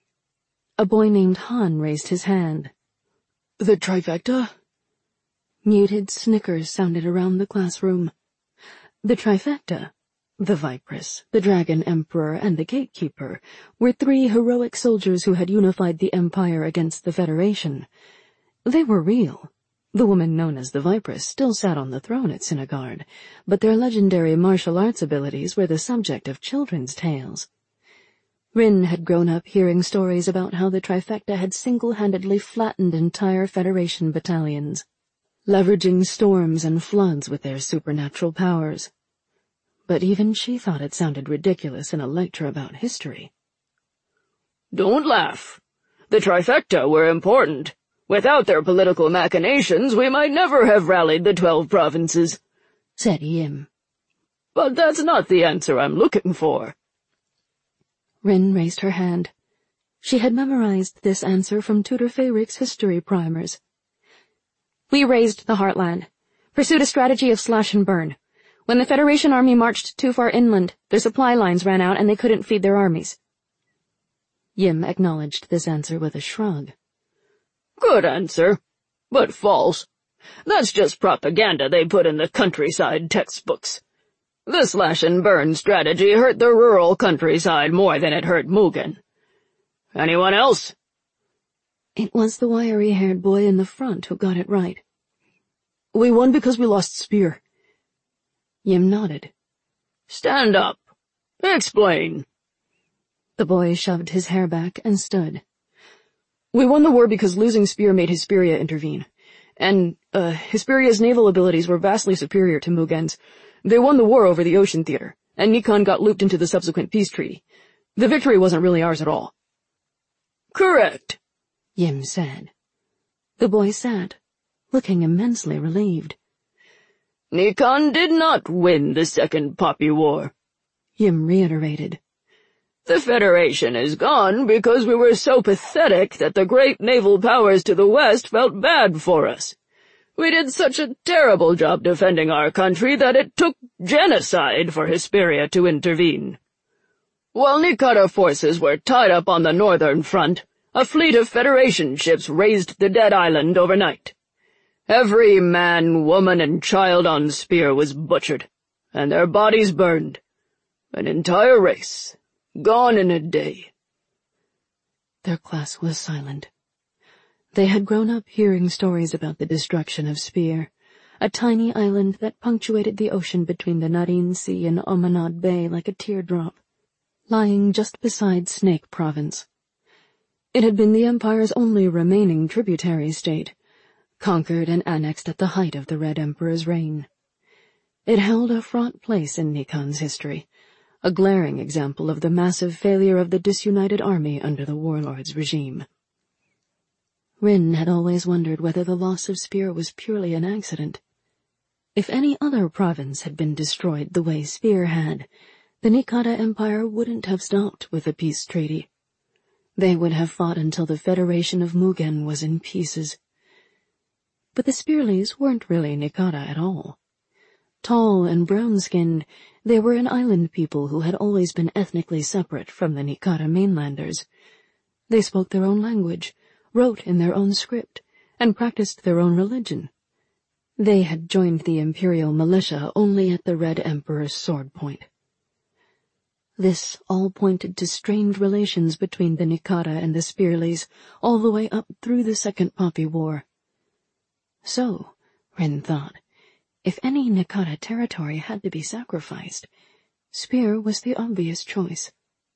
A boy named Han raised his hand. "The Trifecta?" Muted snickers sounded around the classroom. The Trifecta, the Vipress, the Dragon Emperor, and the Gatekeeper, were 3 heroic soldiers who had unified the Empire against the Federation. They were real. The woman known as the Vipress still sat on the throne at Sinigard, but their legendary martial arts abilities were the subject of children's tales. Rin had grown up hearing stories about how the Trifecta had single-handedly flattened entire Federation battalions, leveraging storms and floods with their supernatural powers. But even she thought it sounded ridiculous in a lecture about history. "Don't laugh. The Trifecta were important. Without their political machinations, we might never have rallied the 12 provinces," said Yim. "But that's not the answer I'm looking for." Rin raised her hand. She had memorized this answer from Tutor Feyric's history primers. "We raised the Heartland, pursued a strategy of slash and burn. When the Federation army marched too far inland, their supply lines ran out and they couldn't feed their armies." Yim acknowledged this answer with a shrug. "Good answer, but false. That's just propaganda they put in the countryside textbooks. The slash-and-burn strategy hurt the rural countryside more than it hurt Mugen. Anyone else?" It was the wiry-haired boy in the front who got it right. "We won because we lost Spear." Yim nodded. "Stand up. Explain." The boy shoved his hair back and stood. "We won the war because losing Spear made Hesperia intervene. And, Hesperia's naval abilities were vastly superior to Mugen's. They won the war over the ocean theater, and Nikon got looped into the subsequent peace treaty. The victory wasn't really ours at all." "Correct," Yim said. The boy sat, looking immensely relieved. "Nikon did not win the Second Poppy War," Yim reiterated. "The Federation is gone because we were so pathetic that the great naval powers to the west felt bad for us. We did such a terrible job defending our country that it took genocide for Hesperia to intervene. While Nikata forces were tied up on the northern front, a fleet of Federation ships razed the dead island overnight. Every man, woman, and child on Spear was butchered, and their bodies burned. An entire race, gone in a day." Their class was silent. They had grown up hearing stories about the destruction of Spear, a tiny island that punctuated the ocean between the Narin Sea and Omanad Bay like a teardrop, lying just beside Snake Province. It had been the Empire's only remaining tributary state, conquered and annexed at the height of the Red Emperor's reign. It held a fraught place in Nikan's history, a glaring example of the massive failure of the disunited army under the warlord's regime. Rin had always wondered whether the loss of Spear was purely an accident. If any other province had been destroyed the way Spear had, the Nikata Empire wouldn't have stopped with a peace treaty. They would have fought until the Federation of Mugen was in pieces. But the Spearleys weren't really Nikata at all. Tall and brown-skinned, they were an island people who had always been ethnically separate from the Nikata mainlanders. They spoke their own language, wrote in their own script, and practiced their own religion. They had joined the Imperial militia only at the Red Emperor's sword point. This all pointed to strained relations between the Nikata and the Spearleys all the way up through the Second Poppy War. So, Rin thought, if any Nikata territory had to be sacrificed, Spear was the obvious choice.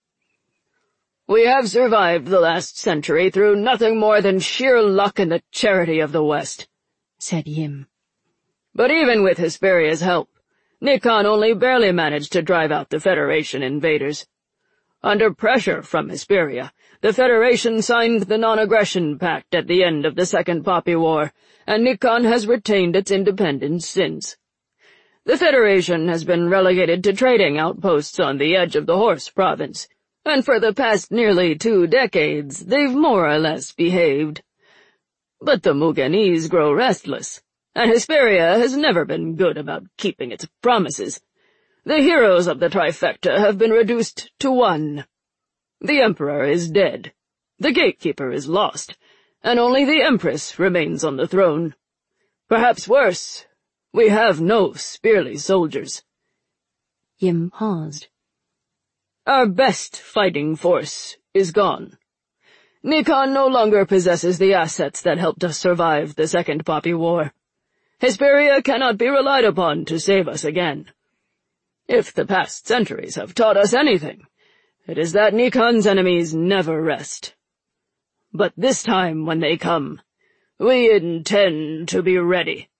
"We have survived the last century through nothing more than sheer luck and the charity of the West," said Yim. "But even with Hesperia's help, Nikon only barely managed to drive out the Federation invaders. Under pressure from Hesperia, the Federation signed the Non-Aggression Pact at the end of the Second Poppy War, and Nikon has retained its independence since. The Federation has been relegated to trading outposts on the edge of the Horse Province, and for the past nearly 2 decades they've more or less behaved. But the Mugenese grow restless, and Hesperia has never been good about keeping its promises. The heroes of the Trifecta have been reduced to 1. The Emperor is dead, the Gatekeeper is lost, and only the Empress remains on the throne. Perhaps worse, we have no Spearley soldiers." Yim paused. "Our best fighting force is gone. Nikon no longer possesses the assets that helped us survive the Second Poppy War. Hesperia cannot be relied upon to save us again. If the past centuries have taught us anything, it is that Nikon's enemies never rest. But this time when they come, we intend to be ready."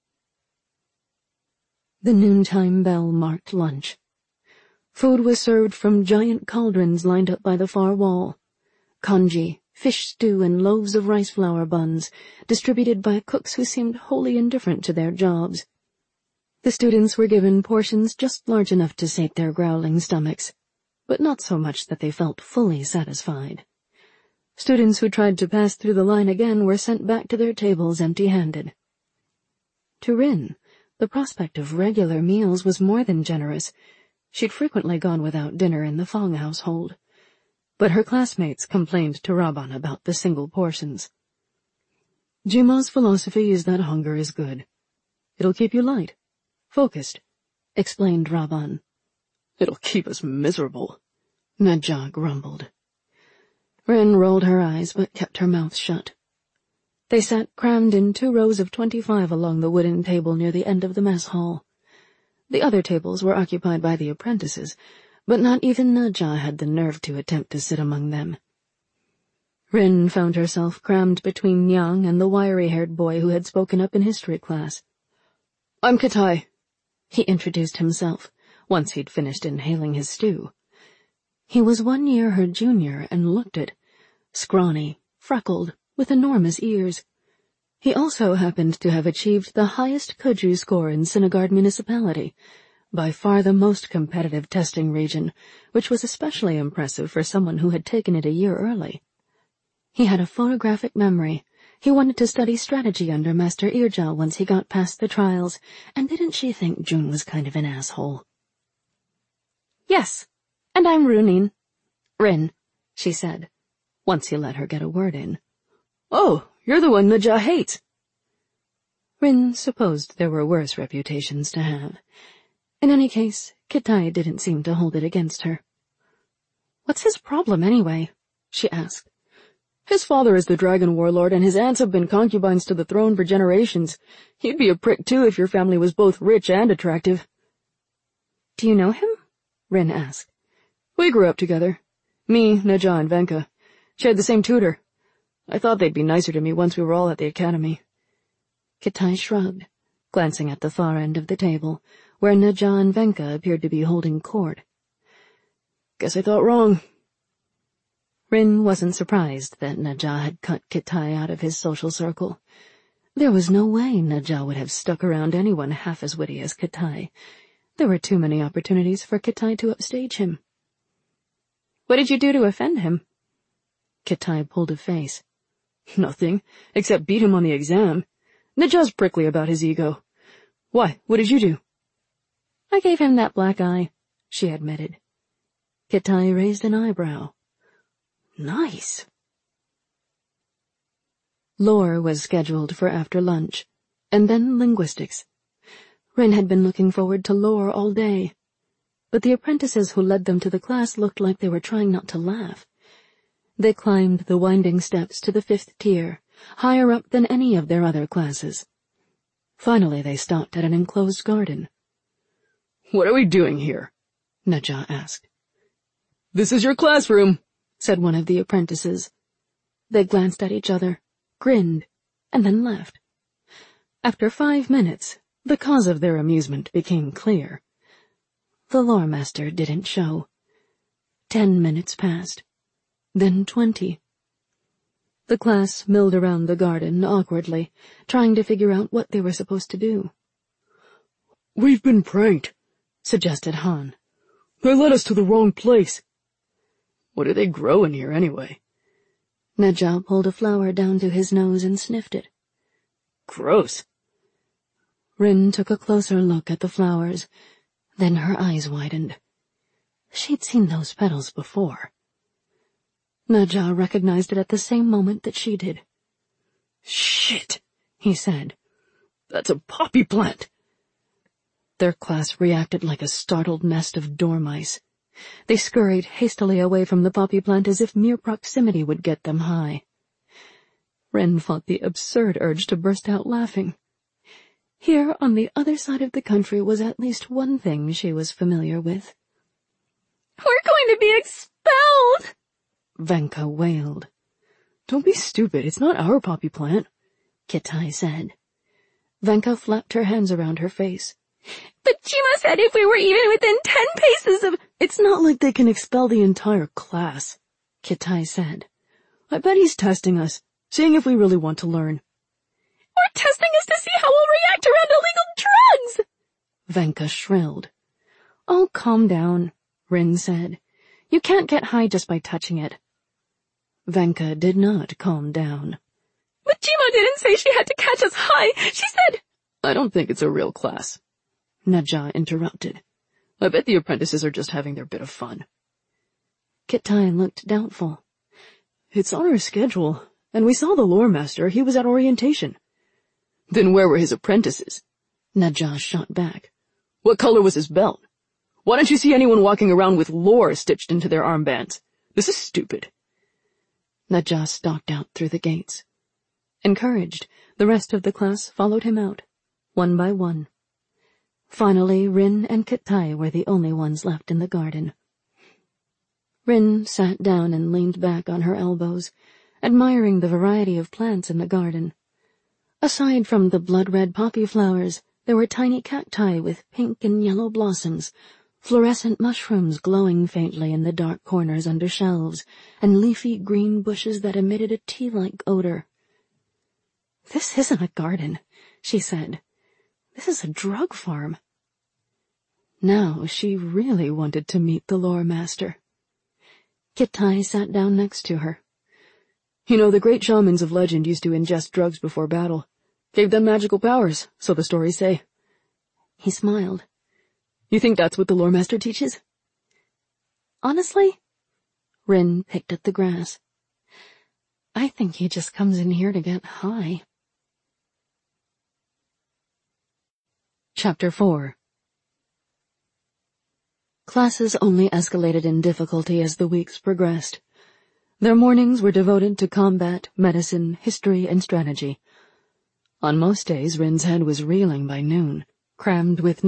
The noontime bell marked lunch. Food was served from giant cauldrons lined up by the far wall. Congee, fish stew, and loaves of rice flour buns, distributed by cooks who seemed wholly indifferent to their jobs. The students were given portions just large enough to sate their growling stomachs, but not so much that they felt fully satisfied. Students who tried to pass through the line again were sent back to their tables empty-handed. To Rin, the prospect of regular meals was more than generous. She'd frequently gone without dinner in the Fong household, but her classmates complained to Raban about the single portions. "Jima's philosophy is that hunger is good. It'll keep you light, focused," explained Raban. "It'll keep us miserable," Nadja grumbled. Rin rolled her eyes but kept her mouth shut. They sat crammed in 2 rows of 25 along the wooden table near the end of the mess hall. The other tables were occupied by the apprentices, but not even Nadja had the nerve to attempt to sit among them. Rin found herself crammed between Nyang and the wiry-haired boy who had spoken up in history class. "I'm Katai," he introduced himself, once he'd finished inhaling his stew. He was 1 year her junior and looked it, scrawny, freckled, with enormous ears. He also happened to have achieved the highest Kuju score in Sinagard Municipality, by far the most competitive testing region, which was especially impressive for someone who had taken it a year early. He had a photographic memory. He wanted to study strategy under Master Irja once he got past the trials, and didn't she think June was kind of an asshole? "Yes, and I'm Runin." "Rin," she said, once he let her get a word in. "Oh, you're the one Nadja hates." Rin supposed there were worse reputations to have. In any case, Kitai didn't seem to hold it against her. "What's his problem, anyway?" she asked. His father is the dragon warlord, and his aunts have been concubines to the throne for generations. He'd be a prick too if your family was both rich and attractive. Do you know him? Rin asked. We grew up together. Me, Neja, and Venka. Shared the same tutor. I thought they'd be nicer to me once we were all at the academy. Kitai shrugged, glancing at the far end of the table, where Neja and Venka appeared to be holding court. Guess I thought wrong. Rin wasn't surprised that Neja had cut Kitai out of his social circle. There was no way Neja would have stuck around anyone half as witty as Kitai. There were too many opportunities for Kitai to upstage him. What did you do to offend him? Kitai pulled a face. Nothing, except beat him on the exam. Neja's prickly about his ego. Why, what did you do? I gave him that black eye, she admitted. Kitai raised an eyebrow. Nice. Lore was scheduled for after lunch, and then linguistics. Rin had been looking forward to lore all day, but the apprentices who led them to the class looked like they were trying not to laugh. They climbed the winding steps to the 5th tier, higher up than any of their other classes. Finally they stopped at an enclosed garden. What are we doing here? Neja asked. This is your classroom, said one of the apprentices. They glanced at each other, grinned, and then left. After 5 minutes, the cause of their amusement became clear. The lore master didn't show. 10 minutes passed, then 20. The class milled around the garden awkwardly, trying to figure out what they were supposed to do. We've been pranked, suggested Han. They led us to the wrong place. What do they grow in here anyway? Neja pulled a flower down to his nose and sniffed it. Gross. Rin took a closer look at the flowers, then her eyes widened. She'd seen those petals before. Neja recognized it at the same moment that she did. Shit, he said. That's a poppy plant. Their class reacted like a startled nest of dormice. They scurried hastily away from the poppy plant as if mere proximity would get them high. Rin fought the absurd urge to burst out laughing. Here, on the other side of the country, was at least one thing she was familiar with. We're going to be expelled! Venka wailed. Don't be stupid, it's not our poppy plant, Kitai said. Venka flapped her hands around her face. But Chima said if we were even within 10 paces of— It's not like they can expel the entire class, Kitai said. I bet he's testing us, seeing if we really want to learn. Or testing us to see how we'll react around illegal drugs! Venka shrilled. Oh, calm down, Rin said. You can't get high just by touching it. Venka did not calm down. But Chima didn't say she had to catch us high. She said— I don't think it's a real class, Neja interrupted. I bet the apprentices are just having their bit of fun. Kitai looked doubtful. It's on our schedule, and we saw the lore master. He was at orientation. Then where were his apprentices? Neja shot back. What color was his belt? Why don't you see anyone walking around with lore stitched into their armbands? This is stupid. Neja stalked out through the gates. Encouraged, the rest of the class followed him out, one by one. Finally, Rin and Kitai were the only ones left in the garden. Rin sat down and leaned back on her elbows, admiring the variety of plants in the garden. Aside from the blood-red poppy flowers, there were tiny cacti with pink and yellow blossoms, fluorescent mushrooms glowing faintly in the dark corners under shelves, and leafy green bushes that emitted a tea-like odor. "This isn't a garden," she said. "This is a drug farm." Now she really wanted to meet the lore master. Kitai sat down next to her. You know, the great shamans of legend used to ingest drugs before battle. Gave them magical powers, so the stories say. He smiled. You think that's what the lore master teaches? Honestly? Rin picked at the grass. I think he just comes in here to get high. Chapter 4. Classes only escalated in difficulty as the weeks progressed. Their mornings were devoted to combat, medicine, history, and strategy. On most days, Rin's head was reeling by noon, crammed with